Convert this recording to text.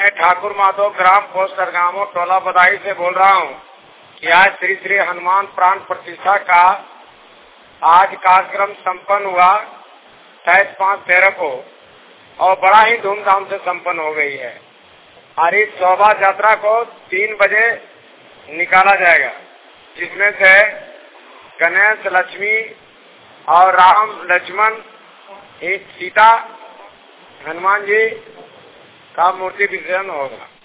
मैं ठाकुर माधव ग्राम पोस्ट सरगामो टोला बदाई से बोल रहा हूँ कि आज श्री श्री हनुमान प्राण प्रतिष्ठा का आज कार्यक्रम संपन्न हुआ 27/5/13 को और बड़ा ही धूमधाम से संपन्न हो गई है। और इस शोभा यात्रा को 3 बजे निकाला जाएगा, जिसमें से गणेश, लक्ष्मी और राम, लक्ष्मण, एक सीता, हनुमान जी का मूर्ति विसर्जन होगा।